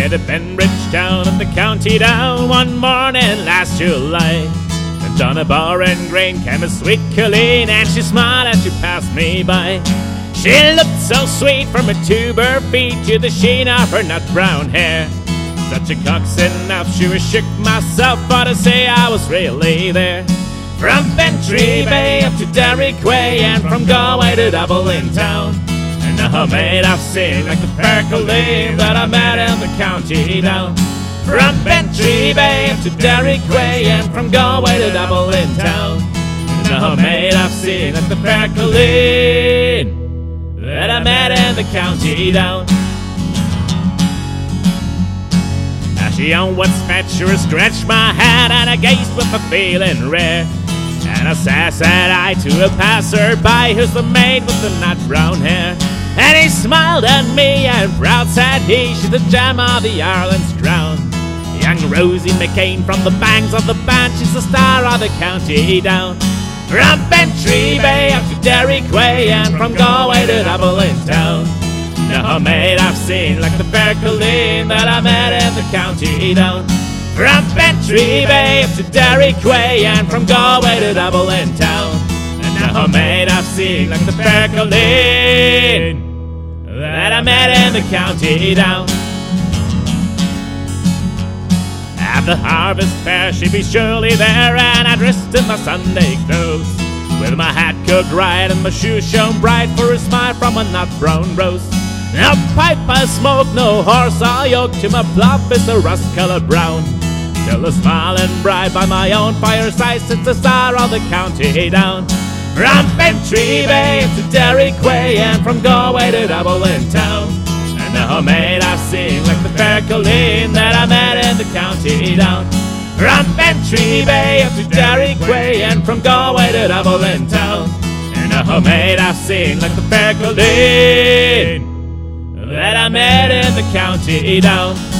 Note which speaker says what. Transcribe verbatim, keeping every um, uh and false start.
Speaker 1: near the Benbridge town in the county down one morning last July. And on a bar and grain came a sweet Colleen, and she smiled as she passed me by. She looked so sweet from her two bare feet to the sheen of her nut brown hair. Such a coxswain enough, sure shook myself for to say I was really there. From Bantry Bay up to Derry Quay, and from Galway to Dublin town. And now mate I've seen like the fair Colleen that I met in the county down. From Bantry Bay up to Derry Quay, and from Galway to Dublin town. And now mate I've seen like the fair Colleen that I met in the county down. As she onwards fetched, sure stretched my hand, and I gazed with a feeling rare. And I said, said I to a passer-by, who's the maid with the nut brown hair. And he smiled at me, and proud said he, she's the gem of the Ireland's crown. Young Rosie McCain from the banks of the band, she's the star of the county down. From Bantry Bay up to Derry Quay, and from Galway to Dublin town. Now mate I've seen like the fair Colleen that I met in the county down. From Bantry Bay up to Derry Quay, and from Galway to Dublin town. And now mate I've seen like the fair Colleen that I met in the county down. At the harvest fair she'd be surely there, and I dressed in my Sunday clothes, with my hat cocked right and my shoes shone bright, for a smile from a nut brown rose. No pipe I smoke, no horse I yoke, to my bluff is a rust-coloured brown. Still a smiling bride by my own fireside sits the star of the county down. From Bantry Bay to Derry Quay, and from Galway to Dublin town. And now mate I've seen like the fair Colleen that I met in the county down. From Bantry Bay up to Derry Quay, and from Galway to Dublin town. And now mate I've seen like the fair Colleen that I met in the county down.